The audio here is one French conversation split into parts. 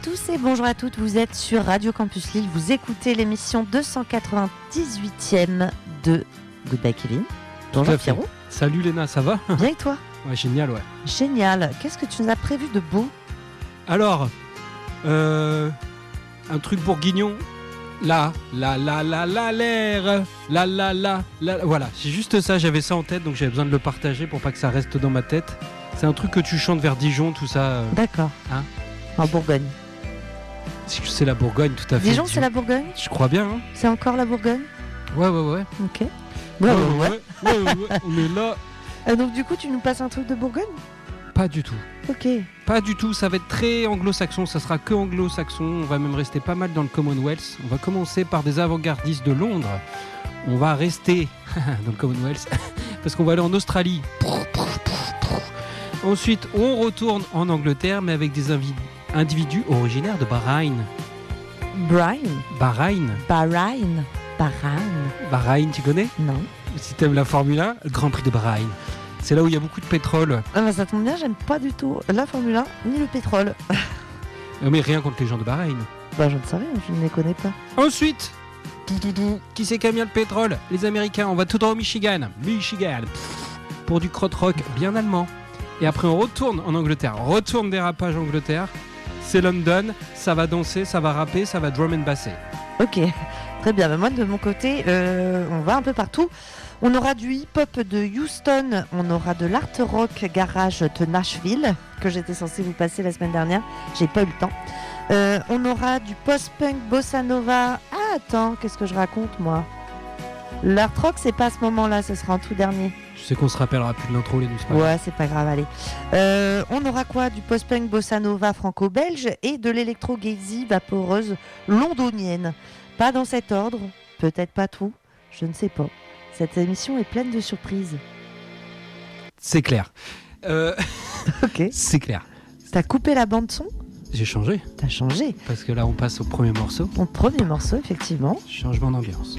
tous et bonjour à toutes, vous êtes sur Radio Campus Lille, vous écoutez l'émission 298e de Goodbye Kevin. Bonjour Pierrot. Salut Léna, ça va ? Bien et toi ? Ouais, génial, ouais. Génial, qu'est-ce que tu nous as prévu de beau ? Alors, un truc bourguignon, l'air, voilà, c'est juste ça, j'avais ça en tête, donc j'avais besoin de le partager pour pas que ça reste dans ma tête. C'est un truc que tu chantes vers Dijon, tout ça. D'accord. Hein ? En Bourgogne. C'est la Bourgogne, tout à fait. Dijon, c'est la Bourgogne ? Je crois bien. Hein. C'est encore la Bourgogne ? Ouais. Ok. Ouais, on est là. Donc du coup, tu nous passes un truc de Bourgogne ? Pas du tout. Ok. Pas du tout, ça va être très anglo-saxon, ça sera que anglo-saxon, on va même rester pas mal dans le Commonwealth. On va commencer par des avant-gardistes de Londres. On va rester dans le Commonwealth parce qu'on va aller en Australie. Ensuite, on retourne en Angleterre, mais avec des individus originaires de Bahreïn. Bahreïn, tu connais ? Non. Si t'aimes la Formule 1, le Grand Prix de Bahreïn. C'est là où il y a beaucoup de pétrole. Ah bah ça tombe bien, j'aime pas du tout la Formule 1 ni le pétrole. Mais rien contre les gens de Bahreïn. Bah je ne sais rien, je ne les connais pas. Ensuite, qui c'est qui a mis le pétrole ? Les Américains, on va tout droit au Michigan. Pour du krautrock bien allemand. Et après on retourne en Angleterre, retourne dérapage Angleterre. C'est London, ça va danser, ça va rapper, ça va drum and basser. Ok, très bien. Moi de mon côté, on va un peu partout. On aura du hip-hop de Houston, on aura de l'art rock garage de Nashville, que j'étais censée vous passer la semaine dernière, j'ai pas eu le temps. On aura du post-punk bossa nova. Ah attends, qu'est-ce que je raconte moi ? L'art rock c'est pas à ce moment-là, ce sera en tout dernier. Je sais qu'on se rappellera plus de l'intro, les news. Ouais, c'est pas grave, allez. On aura quoi ? Du post-punk bossa nova franco-belge et de l'électro-gazy vaporeuse londonienne. Pas dans cet ordre, peut-être pas tout, je ne sais pas. Cette émission est pleine de surprises. C'est clair. Ok. C'est clair. T'as coupé la bande-son ? J'ai changé. T'as changé. Parce que là, on passe au premier morceau. Ton premier morceau, effectivement. Changement d'ambiance.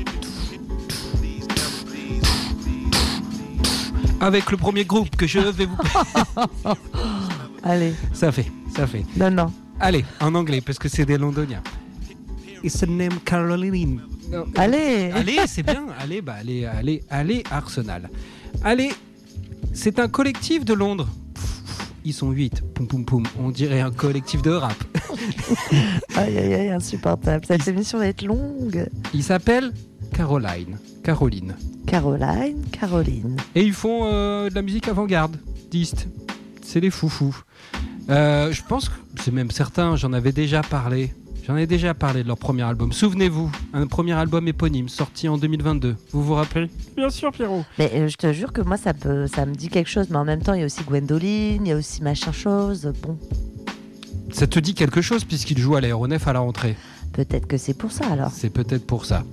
Avec le premier groupe que je vais vous... Allez. Ça fait. Non. Allez, en anglais, parce que c'est des londoniens. It's a name Caroline. Non. Allez, c'est bien. Allez, Arsenal. Allez, c'est un collectif de Londres. Ils sont 8. Poum. On dirait un collectif de rap. Aïe, insupportable. Cette émission va être longue. Il s'appelle Caroline. Et ils font de la musique avant-gardiste. C'est les foufous. Je pense que c'est même certain, j'en ai déjà parlé de leur premier album. Souvenez-vous, un premier album éponyme sorti en 2022. Vous vous rappelez ? Bien sûr, Pierrot. Mais je te jure que moi, ça me dit quelque chose. Mais en même temps, il y a aussi Gwendoline, il y a aussi machin chose. Bon. Ça te dit quelque chose puisqu'il joue à l'Aéronef à la rentrée. Peut-être que c'est pour ça alors. C'est peut-être pour ça.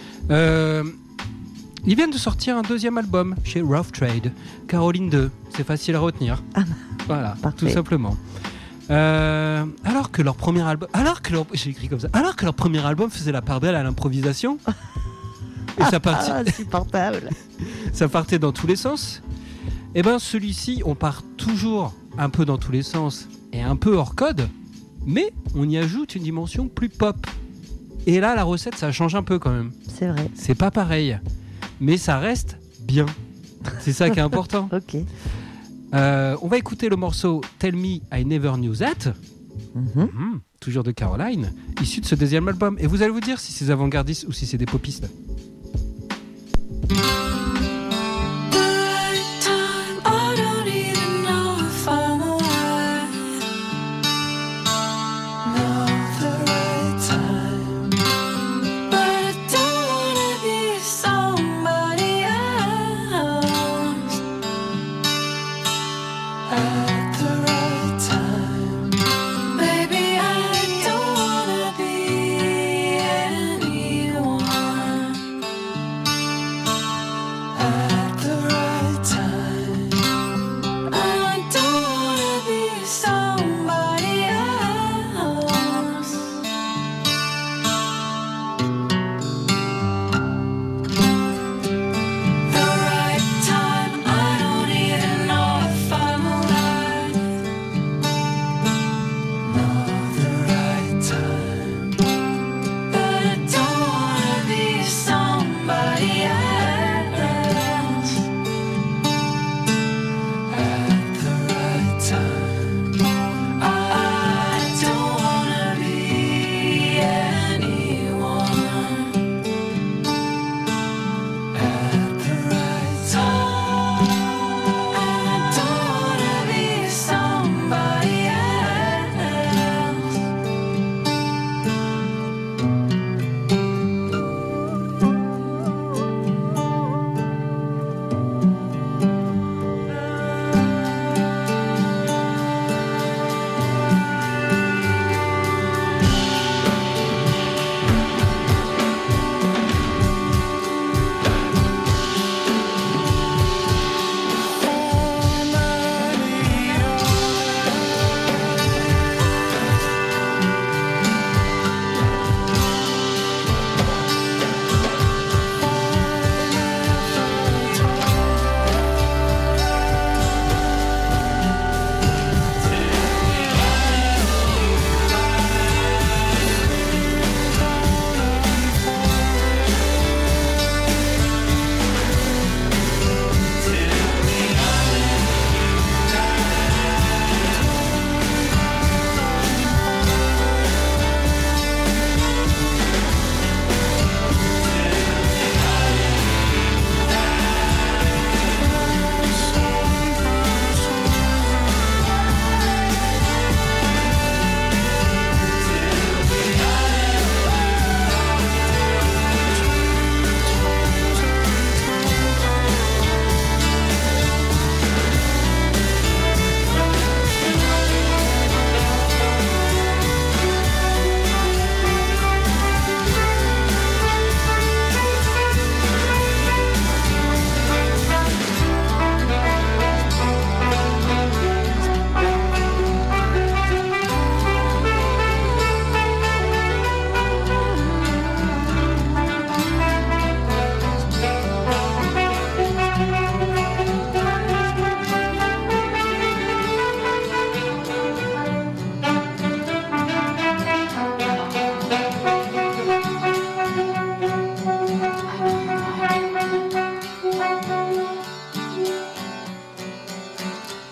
Ils viennent de sortir un deuxième album chez Rough Trade, Caroline 2. C'est facile à retenir. Voilà, parfait. Tout simplement. Alors que leur premier album, j'ai écrit comme ça. Alors que leur premier album faisait la part belle à l'improvisation. Et ça partait. Insupportable. Ça partait dans tous les sens. Et ben celui-ci, on part toujours un peu dans tous les sens et un peu hors code, mais on y ajoute une dimension plus pop. Et là, la recette, ça change un peu quand même. C'est vrai. C'est pas pareil, mais ça reste bien. C'est ça qui est important. Ok. On va écouter le morceau Tell Me I Never Knew That, toujours de Caroline, issu de ce deuxième album. Et vous allez vous dire si c'est avant-gardiste ou si c'est des popistes.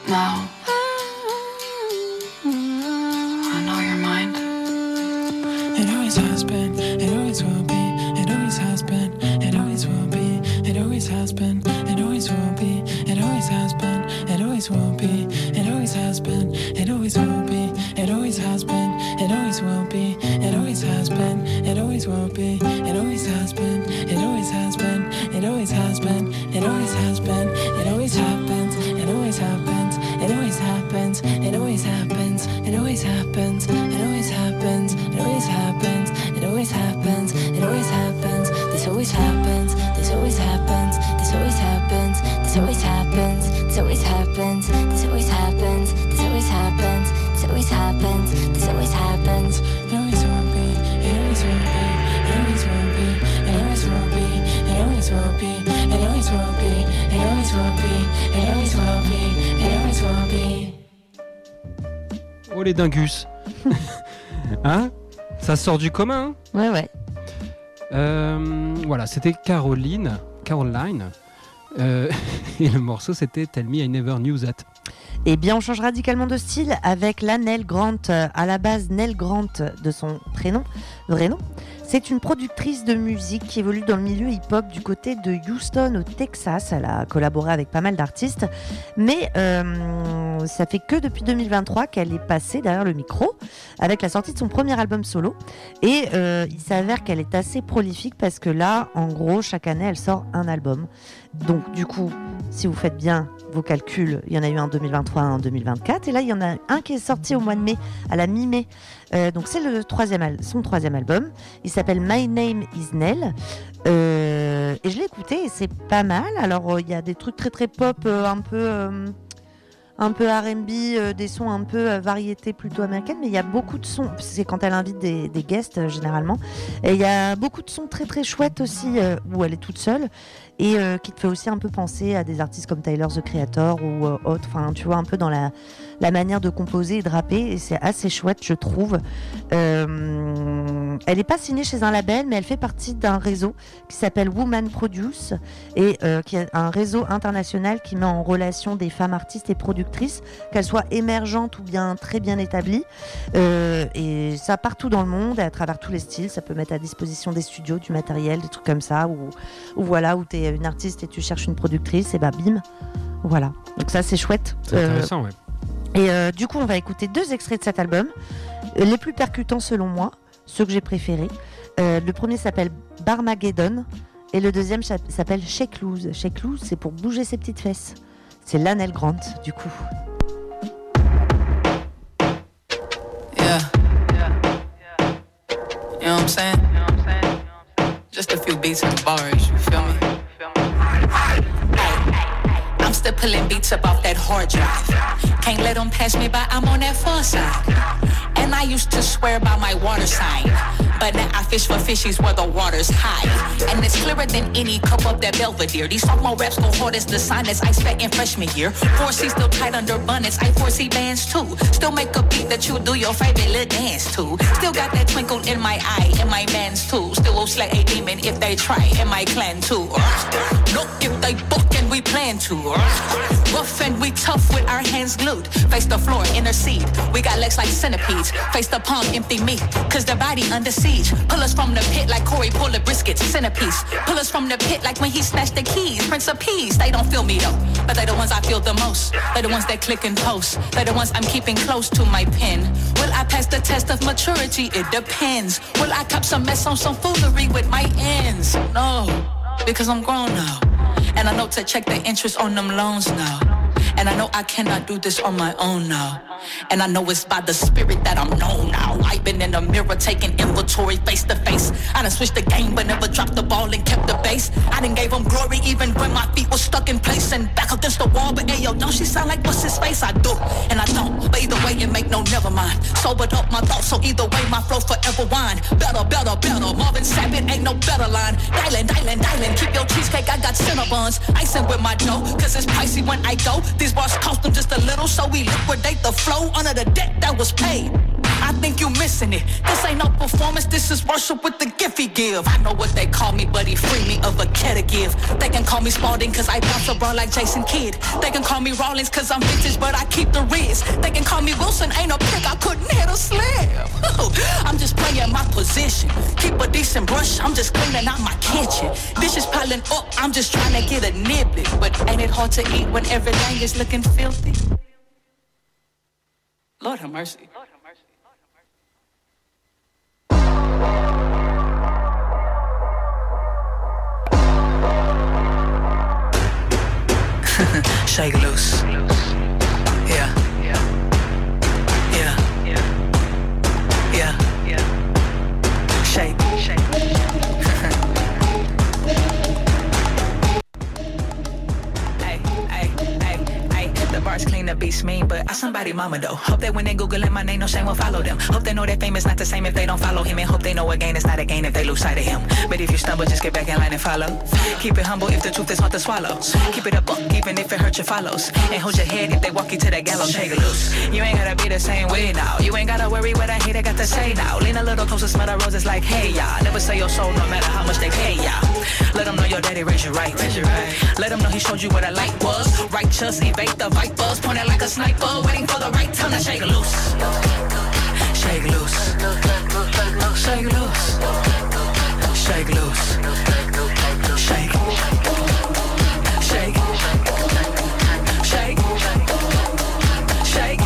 Now, I know your mind. It always has been, it always will be, it always has been, it always will be, it always has been, it always will be, it always has been, it always will be, it always has been, it always will be, it always has been, it always will be, it always has been, it always will be, it always has been, it always has been, it always has been, it always has been, it always happens, it always happens, it always happens, it always happens, it always happens, it always happens, it always happens, it always happens, it always happens, this always happens, this always happens, this always happens, this always happens, this always happens, this always happens, this always happens, this always happens, this always happens, it always will be, it always will be, it always will be, it always will be, it always will be, it always will be, it always will be, it always will be, it always will be. Oh les dingus. Hein? Ça sort du commun, hein? Ouais. Voilà, c'était Caroline. Et le morceau, c'était Tell Me I Never Knew That. Eh bien, on change radicalement de style avec la Nell Grant. À la base, Nell Grant, de son vrai nom, c'est une productrice de musique qui évolue dans le milieu hip-hop du côté de Houston, au Texas. Elle a collaboré avec pas mal d'artistes, mais ça fait que depuis 2023 qu'elle est passée derrière le micro avec la sortie de son premier album solo. Et il s'avère qu'elle est assez prolifique parce que là, en gros, chaque année, elle sort un album. Donc, du coup, si vous faites bien vos calculs, il y en a eu un en 2023, un en 2024. Et là, il y en a un qui est sorti au mois de mai, à la mi-mai. Donc, c'est son troisième album. Il s'appelle My Name is Nell. Et je l'ai écouté et c'est pas mal. Alors, il y a des trucs très, très pop, un peu R&B, des sons un peu variété plutôt américaine, mais il y a beaucoup de sons, c'est quand elle invite des guests généralement, et il y a beaucoup de sons très très chouettes aussi, où elle est toute seule, et qui te fait aussi un peu penser à des artistes comme Tyler, The Creator ou autres, enfin tu vois, un peu dans la manière de composer et de rapper, et c'est assez chouette je trouve. Elle n'est pas signée chez un label, mais elle fait partie d'un réseau qui s'appelle Woman Produce, et qui est un réseau international qui met en relation des femmes artistes et productrices, qu'elles soient émergentes ou bien très bien établies, et ça partout dans le monde, et à travers tous les styles. Ça peut mettre à disposition des studios, du matériel, des trucs comme ça, ou voilà, où t'es une artiste et tu cherches une productrice, et bah bim, voilà. Donc ça c'est chouette. C'est intéressant, ouais. Et du coup on va écouter 2 extraits de cet album, les plus percutants selon moi, ceux que j'ai préférés. Le premier s'appelle Barmageddon et le deuxième s'appelle Shake Loose. Shake Loose, c'est pour bouger ses petites fesses. C'est la Nell Grant du coup. Yeah. You know what I'm saying? Just a few beats and bars, you feel me? I'm still pulling beats up off that hard drive. Can't let them pass me by, I'm on that far side. And I used to swear by my water sign, but now I fish for fishies where the water's high. And it's clearer than any cup of that Belvedere. These sophomore raps go hard as the sign as ice fat in freshman year. 4C still tight under bonnets, I 4C bands too. Still make a beat that you do your favorite little dance to. Still got that twinkle in my eye, and my mans too. Still will slay a demon if they try, and my clan too. Look if they book and we plan to. Rough and we tough with our hands glued. Face the floor, intercede. We got legs like centipedes. Face the palm, empty meat. Cause the body under siege. Pull us from the pit like Corey pull the briskets. Centerpiece. Pull us from the pit like when he snatched the keys. Prince of Peace. They don't feel me though, but they the ones I feel the most. They the ones that click and post. They the ones I'm keeping close to my pen. Will I pass the test of maturity? It depends. Will I cop some mess on some foolery with my ends? No, because I'm grown now. And I know to check the interest on them loans now. And I know I cannot do this on my own now. And I know it's by the spirit that I'm known now. I've been in the mirror taking inventory face to face. I done switched the game but never dropped the ball and kept the base. I done gave them glory even when my feet were stuck in place and back against the wall. But ayo, don't she sound like what's his face? I do, and I don't. But either way it make no never mind. Sobered up my thoughts, so either way my flow forever wine. Better, better, better. Marvin Sapp, it ain't no better line. Dialing, dialing, dialing. Keep your cheesecake, I got Cinnabons. Icing with my dough, cause it's pricey when I go. These bars cost them just a little, so we liquidate the flow under the debt that was paid. I think you missing it. This ain't no performance, this is worship with the gift he give. I know what they call me, but he free me of a care to give. They can call me Spalding cause I bounce a bra like Jason Kidd. They can call me Rawlings cause I'm vintage, but I keep the Riz. They can call me Wilson, ain't a pick, I couldn't hit a slam. I'm just playing my position. Keep a decent brush, I'm just cleaning out my kitchen. Dishes piling up, I'm just trying to get a niblet. But ain't it hard to eat when everything is looking filthy? Lord have mercy. Shake loose. Yeah. Yeah. Yeah. Shake. The bars clean, the beats mean, but I somebody mama though. Hope that when they Googling my name, no shame will follow them. Hope they know that fame is not the same if they don't follow him. And hope they know a gain is not a gain if they lose sight of him. But if you stumble, just get back in line and follow. Keep it humble if the truth is hard to swallow. Keep it a buck even if it hurts your follows. And hold your head if they walk you to the gallows. Shake it loose. You ain't gotta be the same way now. You ain't gotta worry what I hater got to say now. Lean a little closer, smell the roses like hey y'all. Never sell your soul no matter how much they pay y'all. Let them know your daddy raised you right. Let them know he showed you what a light was. Righteous, evade the vipers. Point it like a sniper, waiting for the right time to shake it loose. Shake it loose. Shake it loose. Shake it loose. Shake. Shake. Shake. Shake.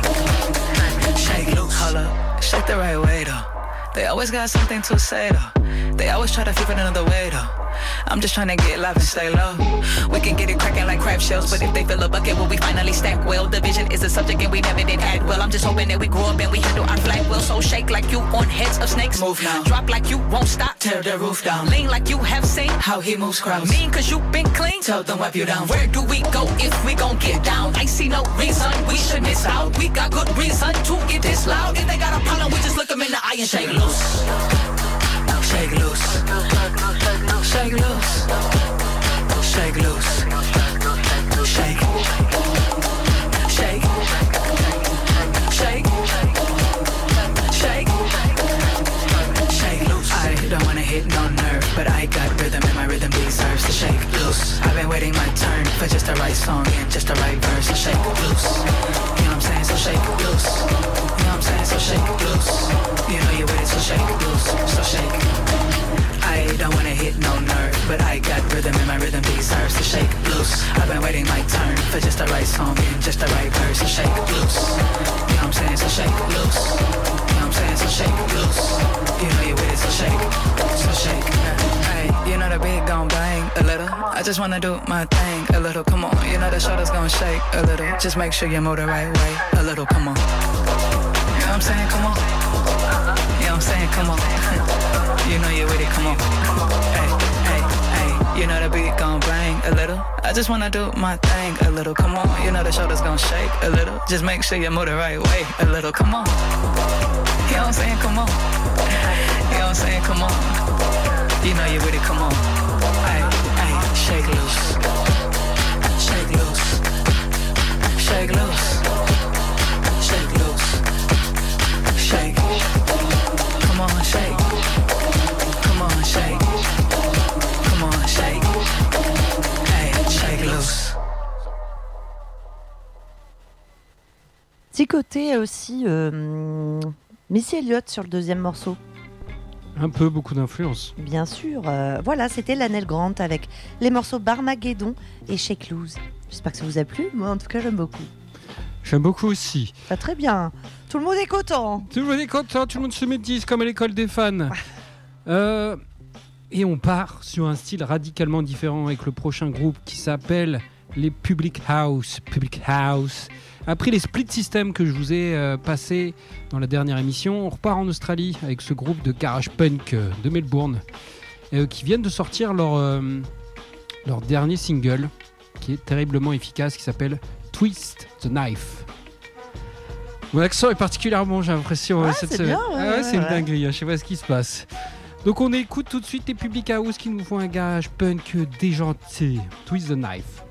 Shake loose. Hold up, shake the right way though. They always got something to say though. They always try to flip it another way though. I'm just trying to get live and stay low. We can get it cracking like crab shells, but if they fill a bucket, will we finally stack well? Division is a subject and we never did add well. I'm just hoping that we grow up and we handle our flag well. So shake like you on heads of snakes. Move now. Drop like you won't stop. Tear the roof down. Lean like you have seen how he moves crowds. Mean cause you been clean. Tell them wipe you down. Where do we go if we gon' get down? I see no reason we should miss out. We got good reason to get this loud. If they got a problem, we just look them in the eye and shake loose. Shake loose. Shake loose. Shake loose. Shake. Shake. Shake. Shake. Shake loose. I don't wanna hit no nerve, but I got rhythm and my rhythm deserves to shake loose. I've been waiting my turn for just the right song and just the right verse. So shake loose. You know what I'm saying? So shake loose. You know what I'm saying? So shake loose. You know you're with it, so shake loose. So shake. I don't wanna hit no nerve, but I got rhythm and my rhythm deserves to shake loose. I've been waiting my turn for just the right song and just the right verse. So shake loose. You know what I'm saying? So shake loose. You know what I'm saying? So shake loose. You know you're with it, so shake. So shake. Hey, you know the beat gon' bang a little. I just wanna do my thing a little. Come on, you know the shoulders gon' shake a little. Just make sure you move the right way a little. Come on. You know what I'm saying? Come on. You know what I'm saying? Come on. You know you're with it, come on. Hey, hey, hey. You know the beat gon' bang a little. I just wanna do my thing a little. Come on. You know the shoulders gon' shake a little. Just make sure you move the right way a little. Come on. You know what I'm saying? Come on. You know what I'm saying? Come on. You know you're with it, come on. Hey, hey. Shake loose. Shake loose. Shake loose. Shake loose. Shake. Come on, shake. Come on, shake. Come on, shake. Hey, shake loose. Petit côté aussi Missy Elliott sur le deuxième morceau. Un peu, beaucoup d'influence. Bien sûr. Voilà, c'était Lannel Grant avec les morceaux Barmageddon et Shake Loose. J'espère que ça vous a plu. Moi, en tout cas, j'aime beaucoup. J'aime beaucoup aussi. Bah, très bien. Tout le monde est content. Tout le monde est content, tout le monde se médise comme à l'école des fans. Et on part sur un style radicalement différent avec le prochain groupe qui s'appelle les Public House. Public House. Après les split systems que je vous ai passés dans la dernière émission, on repart en Australie avec ce groupe de garage punk de Melbourne qui viennent de sortir leur dernier single qui est terriblement efficace, qui s'appelle Twist the Knife. Mon accent est particulièrement, j'ai l'impression, cette semaine. C'est une dinguerie, je sais pas ce qui se passe. Donc on écoute tout de suite les Public House qui nous font un garage punk déjanté. Twist the Knife.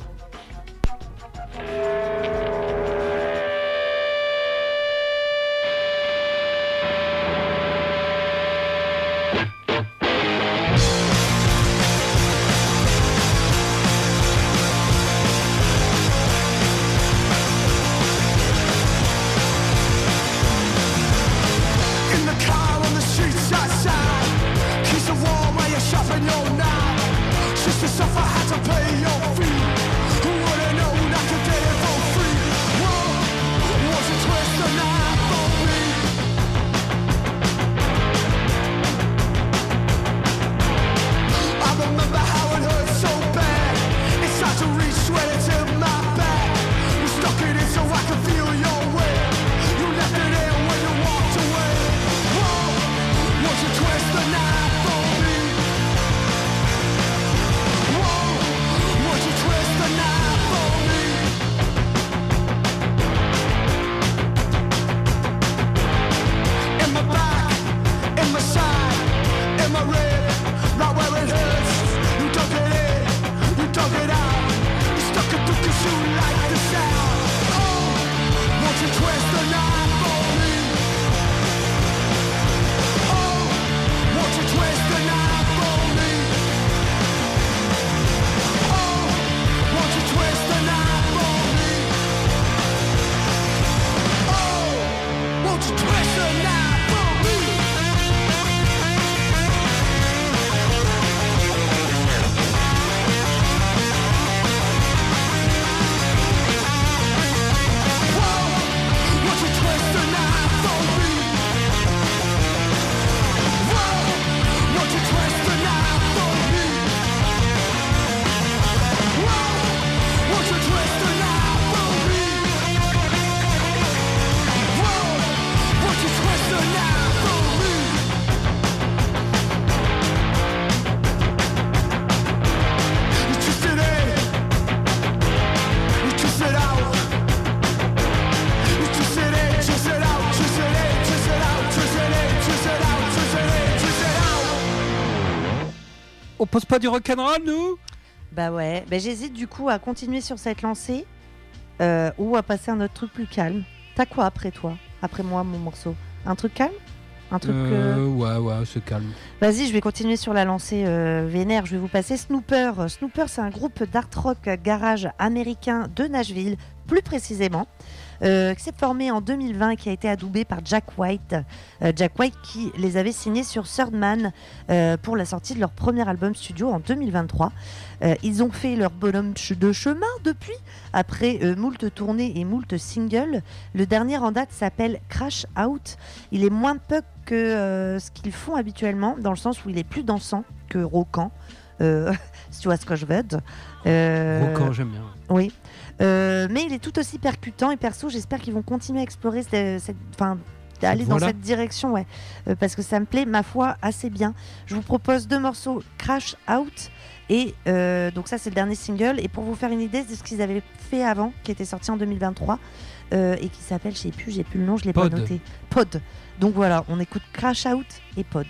propose pas du rock'n'roll, nous? Bah ouais, j'hésite du coup à continuer sur cette lancée ou à passer à un autre truc plus calme. T'as quoi après toi? Après moi, mon morceau? Un truc calme? Un truc. Ouais, c'est calme. Vas-y, je vais continuer sur la lancée vénère. Je vais vous passer Snooper. Snooper, c'est un groupe d'art rock garage américain de Nashville, plus précisément, qui s'est formé en 2020 et qui a été adoubé par Jack White. Jack White qui les avait signés sur Third Man pour la sortie de leur premier album studio en 2023. Ils ont fait leur bonhomme de chemin depuis, après moult tournées et moult singles. Le dernier en date s'appelle Crash Out. Il est moins punk que ce qu'ils font habituellement, dans le sens où il est plus dansant que rockant, si tu vois ce que je veux dire. Rockant, j'aime bien. Oui. Mais il est tout aussi percutant et perso, j'espère qu'ils vont continuer à explorer aller dans cette direction, ouais, parce que ça me plaît, ma foi, assez bien. Je vous propose 2 morceaux, Crash Out et donc ça c'est le dernier single, et pour vous faire une idée de ce qu'ils avaient fait avant, qui était sorti en 2023 et qui s'appelle, j'ai plus le nom, je l'ai pas noté. Pod. Donc voilà, on écoute Crash Out et Pod.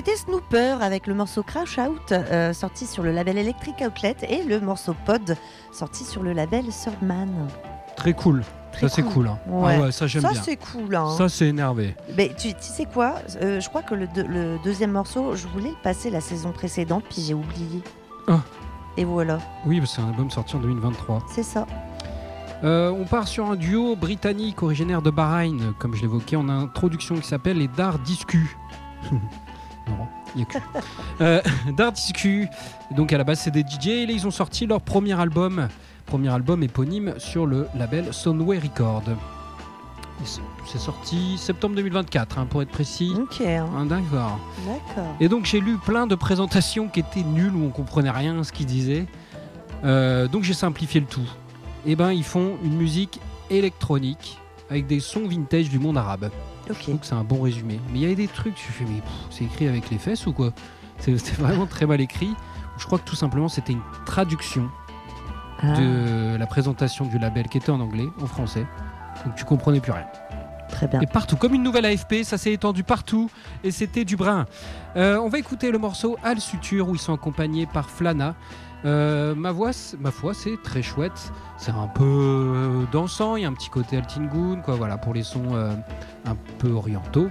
C'était Snooper avec le morceau Crash Out, sorti sur le label Electric Outlet, et le morceau Pod, sorti sur le label Third-Man. Très cool. Très ça, cool. c'est cool. Hein. Ouais. Ah ouais, ça, j'aime bien. Ça, c'est cool. Hein. Ça, c'est énervé. Mais tu sais quoi, je crois que le deuxième morceau, je voulais le passer la saison précédente, puis j'ai oublié. Ah. Et voilà. Oui, c'est un album sorti en 2023. C'est ça. On part sur un duo britannique originaire de Bahreïn, comme je l'évoquais en introduction, qui s'appelle les Dar Discu. Non, il n'y a que. Dar Discu, donc à la base c'est des DJ, et là ils ont sorti leur premier album éponyme sur le label Soundway Record. C'est sorti septembre 2024, pour être précis. Ok. D'accord. D'accord. Et donc j'ai lu plein de présentations qui étaient nulles, où on comprenait rien à ce qu'ils disaient. Donc j'ai simplifié le tout. Et ben ils font une musique électronique avec des sons vintage du monde arabe. Ok. Donc c'est un bon résumé. Mais il y avait des trucs, je fais mais c'est écrit avec les fesses ou quoi? C'est vraiment très mal écrit. Je crois que tout simplement c'était une traduction de la présentation du label qui était en anglais, en français. Donc tu comprenais plus rien. Très bien. Et partout, comme une nouvelle AFP, ça s'est étendu partout et c'était du brin. On va écouter le morceau Al Suture où ils sont accompagnés par Flana. Ma foi, c'est très chouette. C'est un peu dansant, il y a un petit côté Altingun, quoi, voilà, pour les sons un peu orientaux.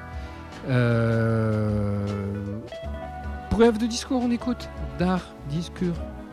Pour rêve de discours, on écoute Dar Discu.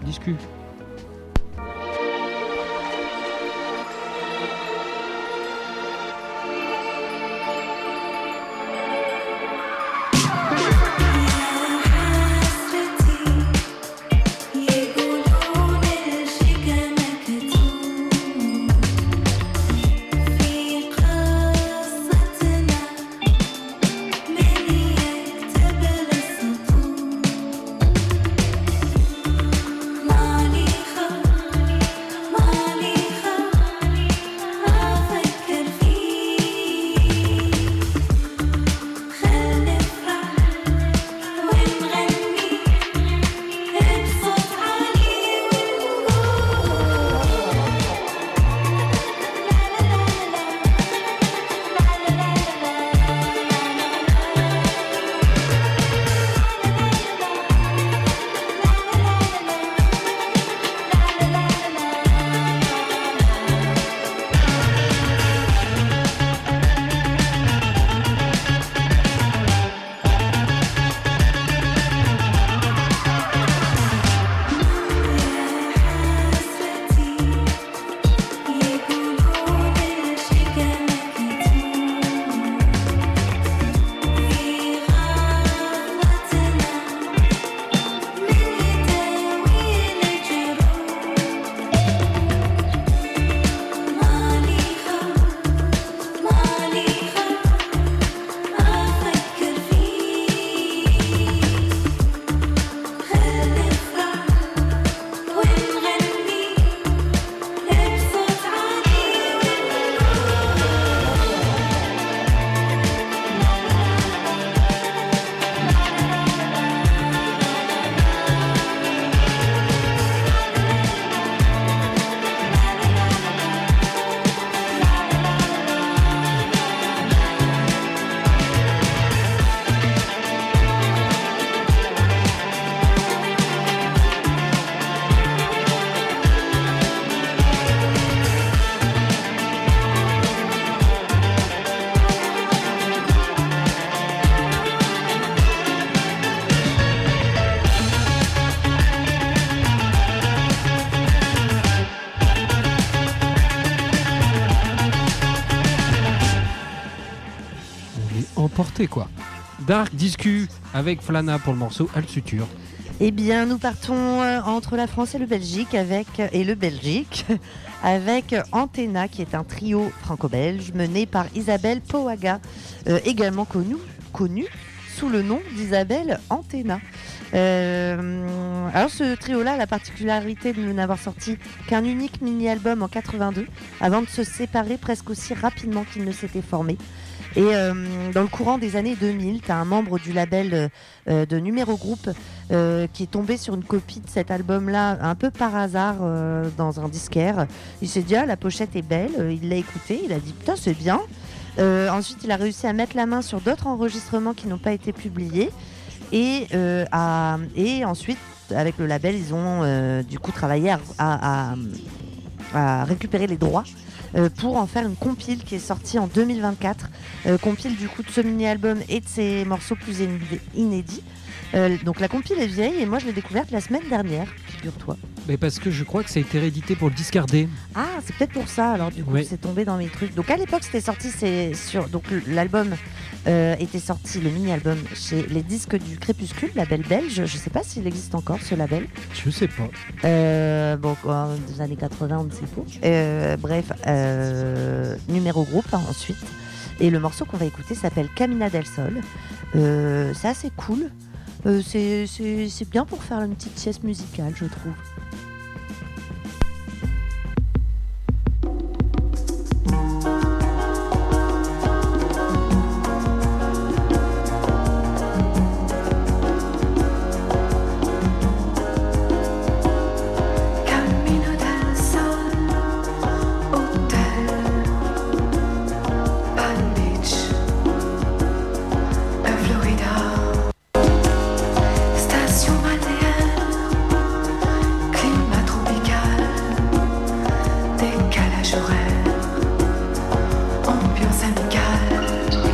Emporté quoi. Dark Discu avec Flana pour le morceau Al Suture. Eh bien, nous partons entre la France et le Belgique avec Antenna, qui est un trio franco-belge mené par Isabelle Poaga, également connue sous le nom d'Isabelle Antenna. Alors ce trio-là a la particularité de n'avoir sorti qu'un unique mini-album en 82 avant de se séparer presque aussi rapidement qu'ils ne s'étaient formés. Et dans le courant des années 2000, tu as un membre du label de Numéro Group qui est tombé sur une copie de cet album-là un peu par hasard dans un disquaire. Il s'est dit « Ah, la pochette est belle », il l'a écouté, il a dit « Putain, c'est bien ». Ensuite, il a réussi à mettre la main sur d'autres enregistrements qui n'ont pas été publiés. et ensuite avec le label ils ont du coup travaillé à récupérer les droits pour en faire une compile qui est sortie en 2024, compile du coup de ce mini-album et de ses morceaux plus inédits. Donc la compile est vieille et moi je l'ai découverte la semaine dernière, figure-toi. Mais parce que je crois que ça a été réédité pour le discarder. Ah, c'est peut-être pour ça alors du coup Oui. c'est tombé dans mes trucs. Donc à l'époque c'était sorti, donc l'album était sorti, le mini-album chez les disques du Crépuscule, label belge. Je sais pas s'il existe encore ce label. Je sais pas. Bon, des années 80, on ne sait pas. Bref, numéro groupe ensuite. Et le morceau qu'on va écouter s'appelle Camina del Sol. C'est assez cool. C'est bien pour faire une petite sieste musicale, je trouve. Station balnéaire, climat tropical, décalage horaire, ambiance amicale.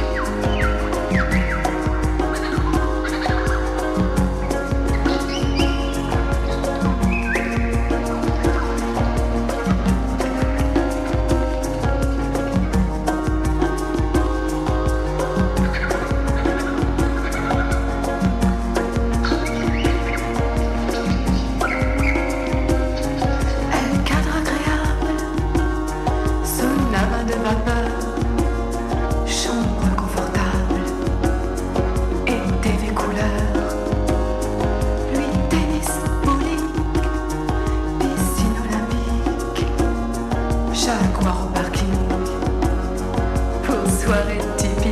Elle cadre agréable, son amas de vapeur, chambre confortable et TV couleur. Lui tennis, bowling, piscine olympique, jaguar au parking pour soirée typique.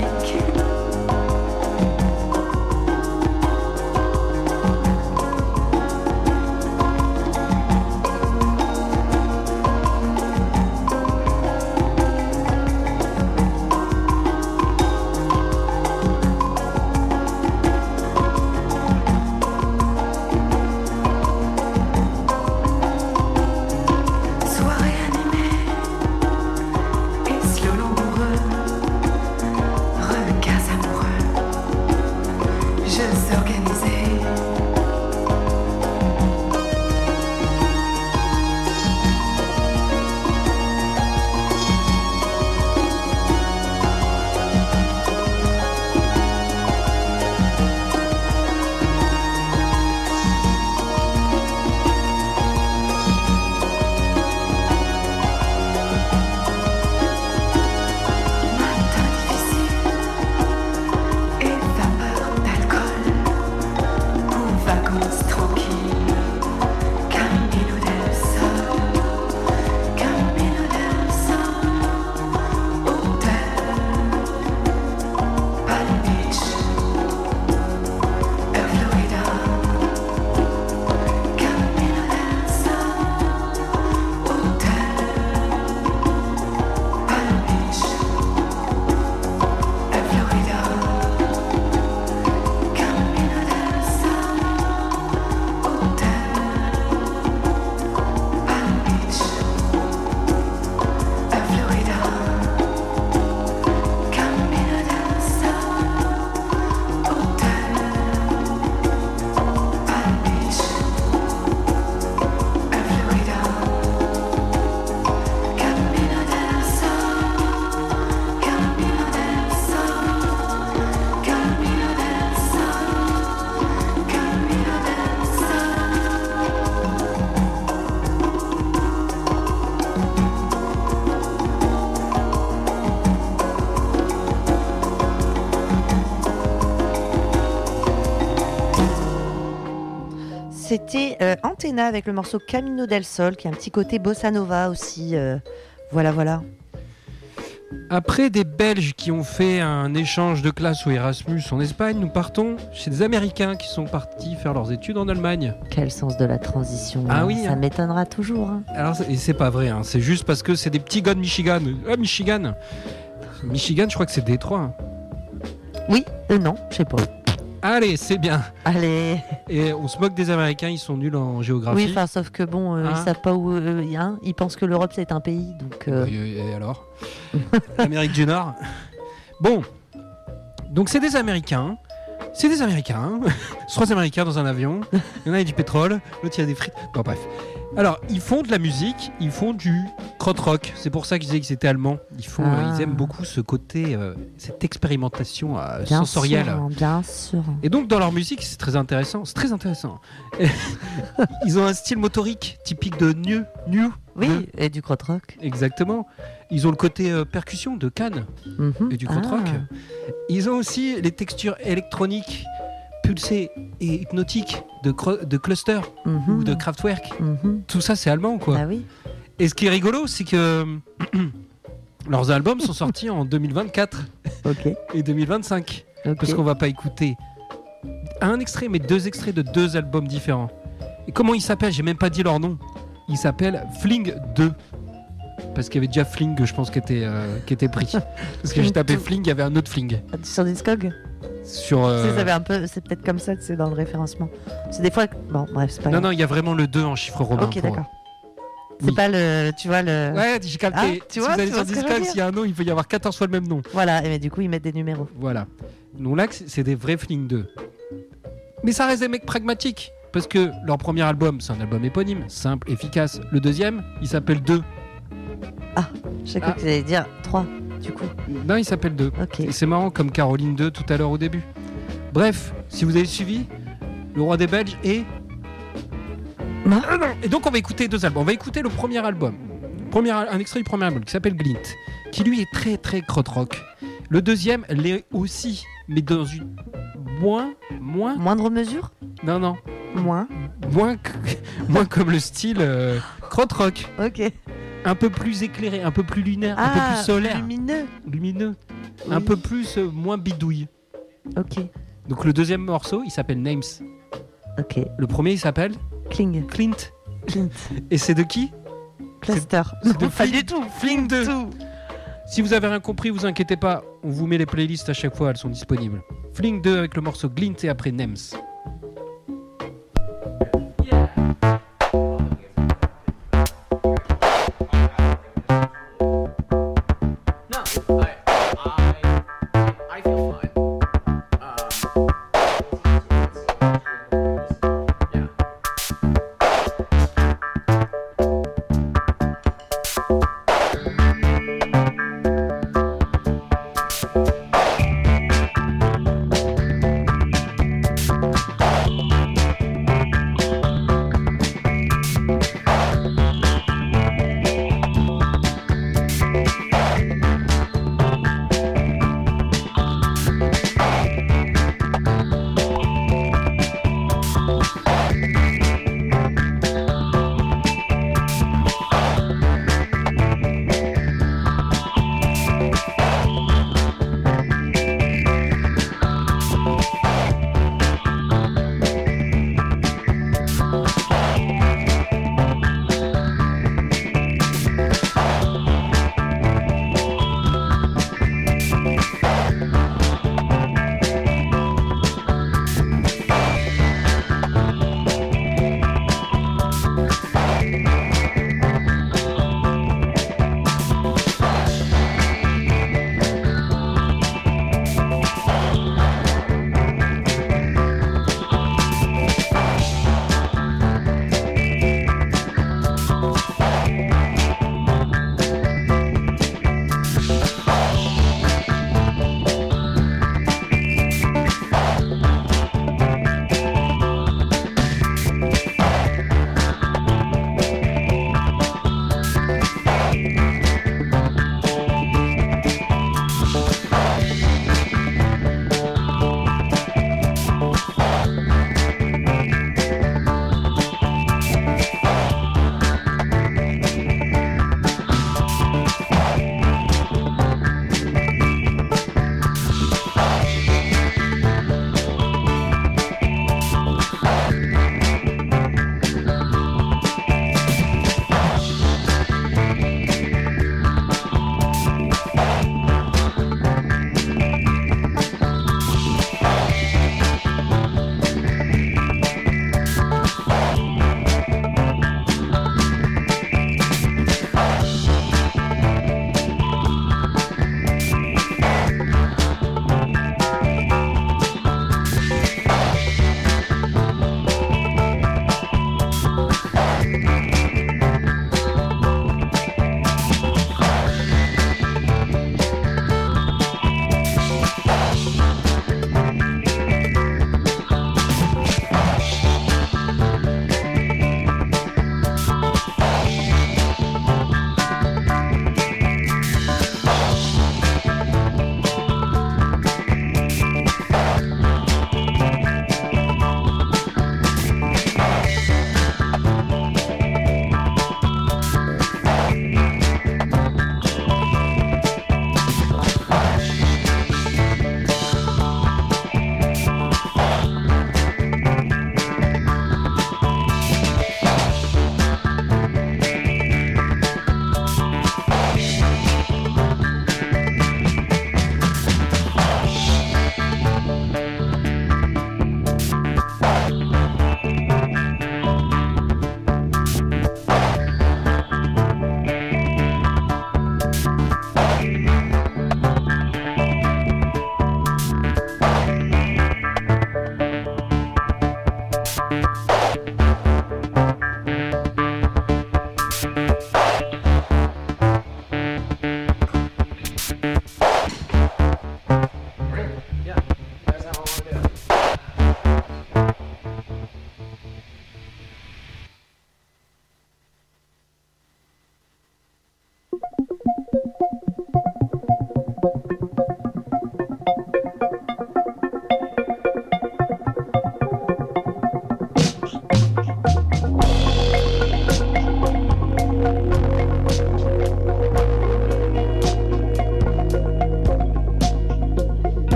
Soirée animée et slow langoureux, regards amoureux, jeux organisés. Matin difficile et vapeur d'alcool pour vacances tranquilles. Camino del Sol, Camino del Sol, hôtel, Palm Beach, Florida. Camino del Sol, hôtel, Palm Beach, Florida. Camino del Sol, hôtel, Palm Beach, Florida. Camino del Sol, hôtel, Palm Beach, Florida. Camino del Sol, Camino del Sol, Camino del Sol, Camino del Sol. C'était Antenna avec le morceau Camino del Sol, qui a un petit côté bossa nova aussi. Voilà. Après des Belges qui ont fait un échange de classe au Erasmus en Espagne, nous partons chez des Américains qui sont partis faire leurs études en Allemagne. Quel sens de la transition. Ah hein. oui, Ça hein. m'étonnera toujours. hein. Alors, et c'est pas vrai, hein, c'est juste parce que c'est des petits gars de Michigan. Ah, Michigan, je crois que c'est Détroit. hein. Oui, non, je sais pas. Allez, c'est bien. Allez. Et on se moque des Américains, ils sont nuls en géographie. Oui, enfin, sauf que bon, Hein ils savent pas où il y a. Ils pensent que l'Europe c'est un pays, donc. Et alors L'Amérique du Nord. Bon, donc c'est des Américains. C'est des Américains. 3 Américains dans un avion. Il y en a, il y a du pétrole. L'autre, il y a des frites. Bon, bref. Alors, ils font de la musique. Ils font du krautrock. C'est pour ça qu'ils disaient qu'ils étaient allemands. Ils aiment beaucoup ce côté, cette expérimentation Bien sensorielle. sûr, bien sûr. Et donc, dans leur musique, c'est très intéressant. C'est très intéressant. Ils ont un style motorique typique de New. Oui, et du krautrock. Exactement. Ils ont le côté percussion de Cannes Mhm. et du krautrock. Ah. Ils ont aussi les textures électroniques, pulsées et hypnotiques de Cluster Mhm. ou de Kraftwerk. Mhm. Tout ça, c'est allemand, quoi. Bah oui. Et ce qui est rigolo, c'est que leurs albums sont sortis en 2024 Ok. et 2025. Ok. Parce qu'on va pas écouter un extrait, mais 2 extraits de 2 albums différents. Et comment ils s'appellent? J'ai même pas dit leur nom. Ils s'appellent Fling 2. Parce qu'il y avait déjà Fling, je pense, qui était pris. Parce que j'ai tapé Fling, il y avait un autre Fling. Sur Discog. Sur. Tu sais, ça avait un peu, c'est peut-être comme ça, c'est dans le référencement. C'est des fois. Bon, bref, c'est pas Non, grave. non, il y a vraiment le 2 en chiffre romain. Ok, pour- d'accord. Oui. C'est pas le. Tu vois le. Ouais, j'ai capté. Ah, tu Si vois, vous allez tu vois sur ce que je veux Discog, dire s'il y a un nom, il peut y avoir 14 fois le même nom. Voilà, et mais du coup, ils mettent des numéros. Voilà. Donc là, c'est des vrais Fling 2. Mais ça reste des mecs pragmatiques. Parce que leur premier album, c'est un album éponyme, simple, efficace. Le deuxième, il s'appelle 2. J'ai cru Ah. que tu allais dire 3, du coup. Non, il s'appelle 2. Ok. Et c'est marrant comme Caroline 2 tout à l'heure au début. Bref, si vous avez suivi, le roi des Belges et... Non. Et donc on va écouter 2 albums. On va écouter le premier album. Un extrait du premier album qui s'appelle Glint, qui lui est très très krautrock. Le deuxième l'est aussi, mais dans une... moins... Moindre mesure Non, non. Moins. Moins comme le style krautrock. Ok. Un peu plus éclairé, un peu plus lunaire, un peu Ah, plus solaire. lumineux. Un Oui. peu plus moins bidouille. Ok. Donc le deuxième morceau, il s'appelle Names. Ok. Le premier, il s'appelle Kling. Clint. Clint. Et c'est de qui? Cluster. c'est de Non, pas Fling- du tout. Fling 2. Tout. Si vous avez rien compris, vous inquiétez pas, on vous met les playlists à chaque fois, elles sont disponibles. Fling 2 avec le morceau Glint et après Names. I feel fine. Yeah.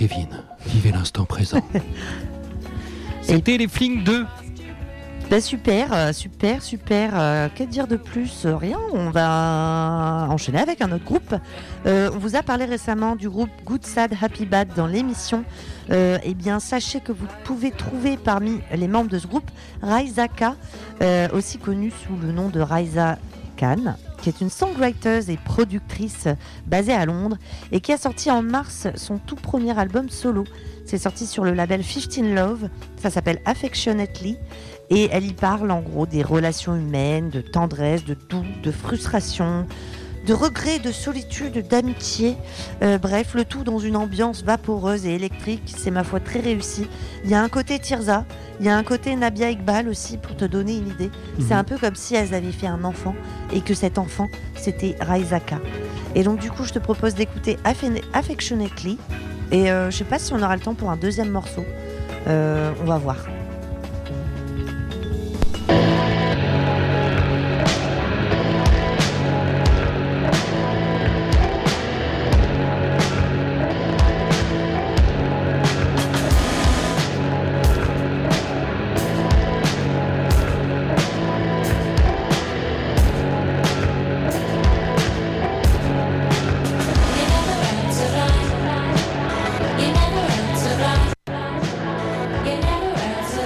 Kevin, vivez l'instant présent. C'était les Flings 2. Bah super. Que dire de plus? Rien, on va enchaîner avec un autre groupe. On vous a parlé récemment du groupe Good Sad Happy Bad dans l'émission. Eh bien, sachez que vous pouvez trouver parmi les membres de ce groupe Raisa K, aussi connue sous le nom de Raisa Khan, qui est une songwriter et productrice basée à Londres et qui a sorti en mars son tout premier album solo. C'est sorti sur le label 15 Love, ça s'appelle Affectionately. Et elle y parle en gros des relations humaines, de tendresse, de doux, de frustration, de regret, de solitude, d'amitié. Bref, le tout dans une ambiance vaporeuse et électrique. C'est ma foi très réussi. Il y a un côté Tirza, il y a un côté Nabia Iqbal aussi pour te donner une idée. C'est un peu comme si elles avaient fait un enfant et que cet enfant c'était Raisa K. Et donc du coup je te propose d'écouter Affectionately. Et je sais pas si on aura le temps pour un deuxième morceau. On va voir. You never answer right.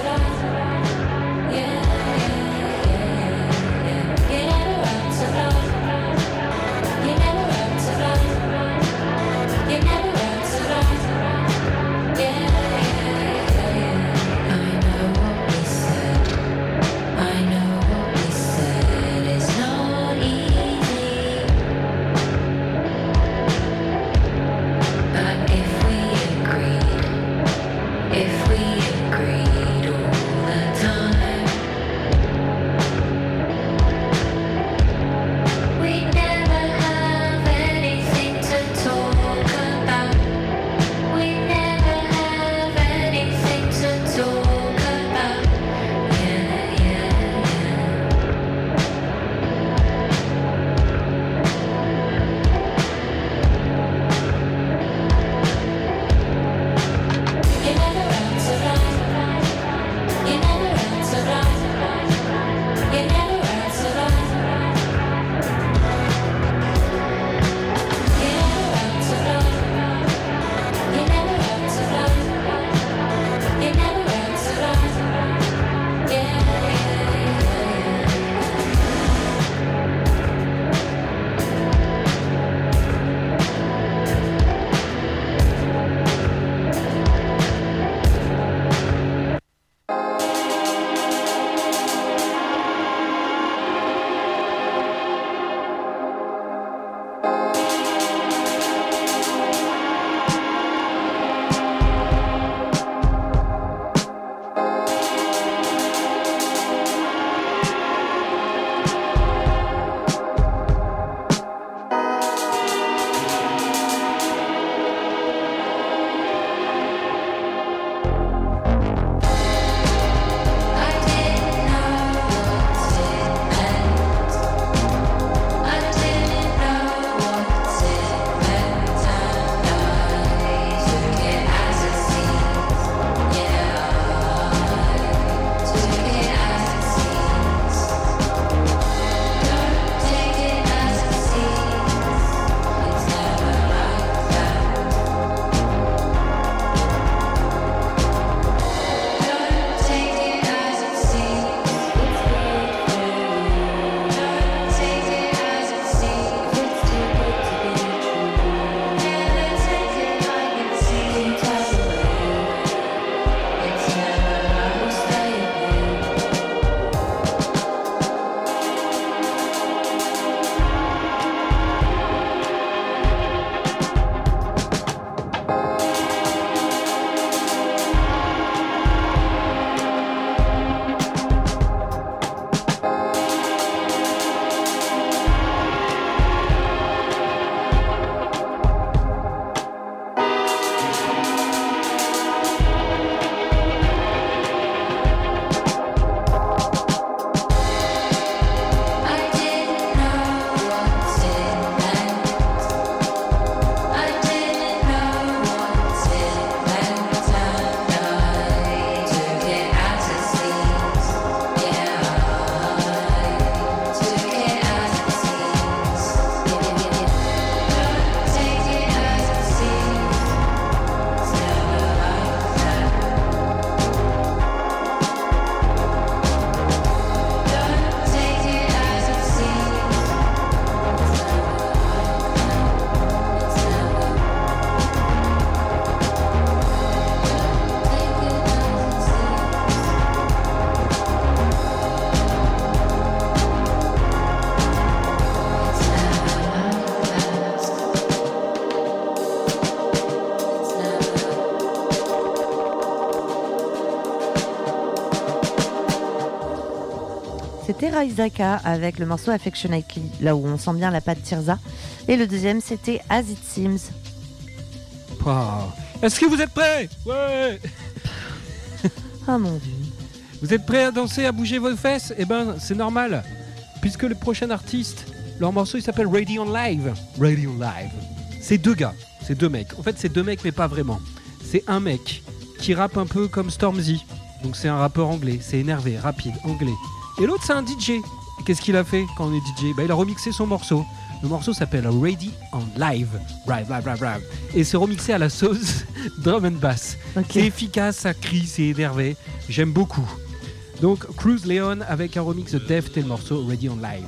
c'était Raizaka avec le morceau Affectionately, là où on sent bien la patte Tirza. Et le deuxième, c'était As It Seems. Wow. Est-ce que vous êtes prêts? Ouais. Ah mon dieu. Vous êtes prêts à danser, à bouger vos fesses? Eh ben, c'est normal, puisque le prochain artiste, leur morceau, il s'appelle Ready on Live. Ready on Live. C'est deux gars, c'est deux mecs. En fait, c'est deux mecs, mais pas vraiment. C'est un mec qui rappe un peu comme Stormzy. Donc c'est un rappeur anglais, c'est énervé, rapide, anglais. Et l'autre, c'est un DJ. Et qu'est-ce qu'il a fait quand on est DJ? Il a remixé son morceau. Le morceau s'appelle Ready on Live. Et c'est remixé à la sauce drum and bass. Ok. C'est efficace, ça crie, c'est énervé. J'aime beaucoup. Donc Cruz Leon avec un remix de Deft et le morceau Ready on Live.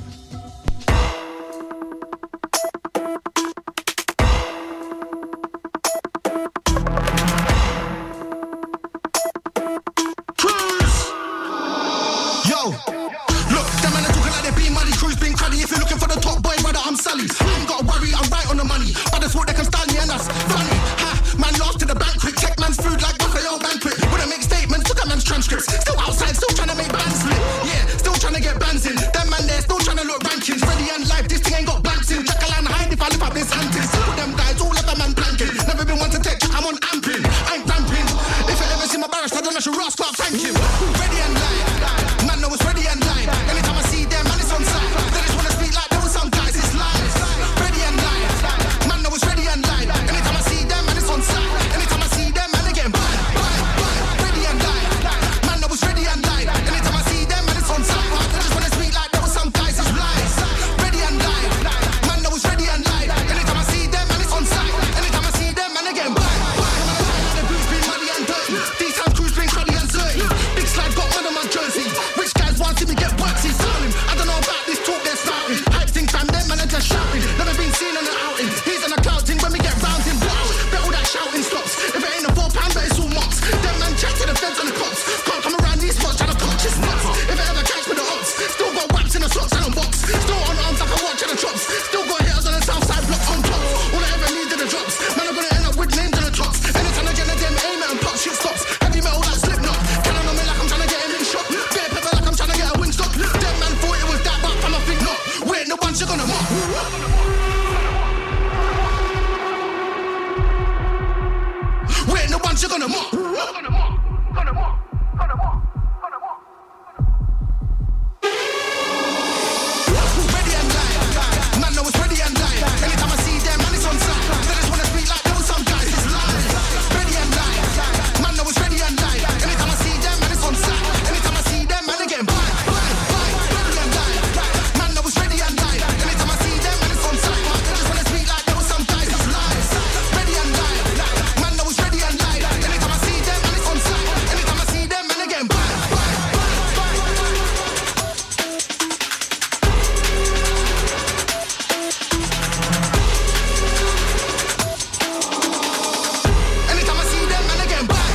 Yo, look, them man are talking like they be money. Crew's been cruddy. If you're looking for the top boy, brother, I'm Sally. I ain't got to worry, I'm right on the money. But that's what they can stand me and that's funny. Ha, man lost to the banquet. Check man's food like buffalo banquet. Wouldn't make statements, look at man's transcripts. Still outside, still trying to make bands lit. Yeah, still trying to get bands in. Them man there, still trying to look rankings. Ready and live, this thing ain't got blanks in. Jack a line hide if I lift up this antics. Put them guys all over man blanket. Never been one to take check, I'm on amping. I ain't ramping. If you ever see my barrister, then I should rock, start thanking. Ready and live. Man, know it's ready and live. Anytime I see them, man, it's on side. They just wanna speak like there was some guys, it's live. Ready and live. Man, know it's ready and live. Anytime I see them, man, it's on side. Anytime I see them, man, they getting by. Ready and live. Man, know it's ready and live. Anytime I see them, man, it's on side. They just wanna speak like there was some guys, it's live. Ready and live. Man, know it's ready and live. Anytime I see them, man, it's on side. Anytime I see them, man, they getting by. The boots been muddy and dirty. These times crews been cruddy and dirty. Big slide got one of my jersey. Rich guys want to see me get work, see sounding. I don't know about this talk they're starting. Hype thing time, them man are just shouting. Never been seen on an outing. He's on a cloud thing when we get round him. Wow, bet all that shouting stops. If it ain't a £4, bet it's all mocks. Them man chat to the feds on the cops. Can't come around these spots trying to punch his nuts. If it ever catch with the ops, still got whaps in the socks and a box. Still on arms like a watch and the chops. Still got hitters on the south side block on top. All I ever need are the drops. Man, I'm gonna end up with names on the tops. Anytime I get a them aim it and pop shit stops. Heavy metal like Slipknot. Cannon on me like I'm trying to get him in shot. Bare pepper like I'm trying to get a wing stop. Them man thought it was that, but I'm a think not. We ain't the ones you're gonna mock. We ain't the ones you're gonna mock. Ready and live. Man, know it's ready and live. Anytime I see them, man, it's on side. They just wanna speak like there was some guys, it's live. Ready and live. Man, know it's ready and live. Anytime I see them, man, it's on side. Anytime I see them, man, they getting by. Ready and live. Man, know it's ready and live. Anytime I see them, man, it's on side. They just wanna speak like there was some guys, it's live. Ready and live. Man, know it's ready and live. Anytime I see them, man, it's on side. Anytime I see them, man, they getting by. Anytime I see them, man, they getting by.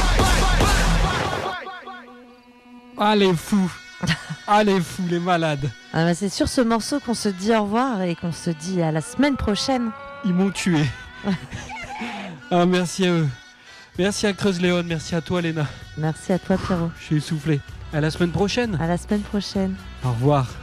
Ah les fous. Ah les fous, les malades. Ah bah c'est sur ce morceau qu'on se dit au revoir et qu'on se dit à la semaine prochaine. Ils m'ont tué. Ah, merci à eux. Merci à Cruz Leon, merci à toi Léna. Merci à toi Pierrot. Je suis essoufflé. À la semaine prochaine. À la semaine prochaine. Au revoir.